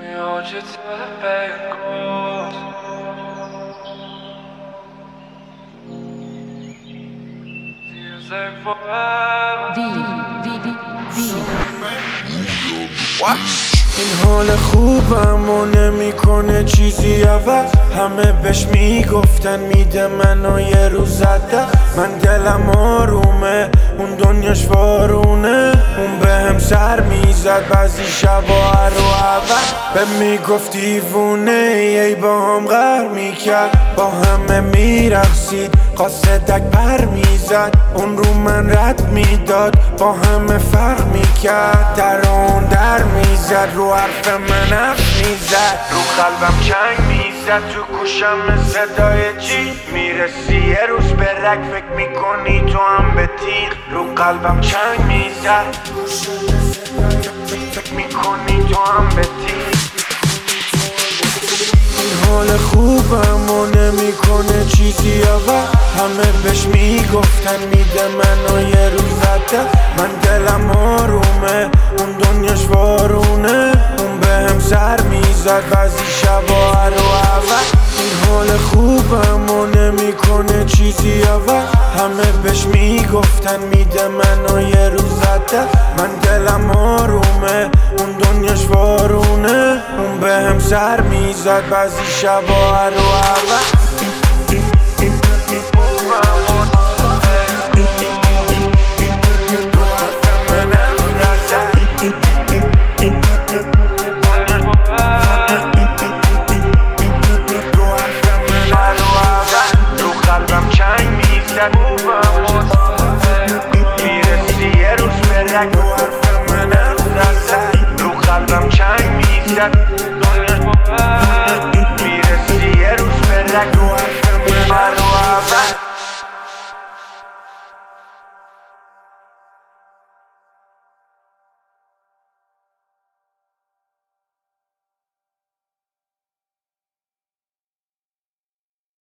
hoje tudo bem gosto. Dizer این حال خوبم و نمیکنه چیزی عوض. همه بهش میگفتن میده منو یه روز زده. من دلم آرومه اون دنیاش وارونه. اون بهم سر میزد بعضی شبا هر رو اول. به میگفت دیوونه ای با هم غر میکرد. با همه میرقصید قاصدک پر میزد. اون رو من رد میداد با همه فرق میکرد. در اون در میزد رو حرف من حرف میزد. رو قلبم چنگ میزد تو گوشم صدای جیغ. میرسی یه روز به رگ فکر میکنی تو هم به تیغ. رو قلبم چنگ میزد فکر میکنی تو هم به تیغ. این حال خوبم و نمیکنه چیزی عوض. همه بهش میگفتن میده منو یه روز زده. من دلم آرومه اون دنیاش وارونه. اون بهم سر میزد بعضی شبا هر رو اول. این حال خوبم و نمیکنه چیزی عوض. همه بهش میگفتن میده منو یه روز زده. من دلم آرومه اون دنیاش وارونه. اون بهم سر میزد بعضی شبا هر رو اول.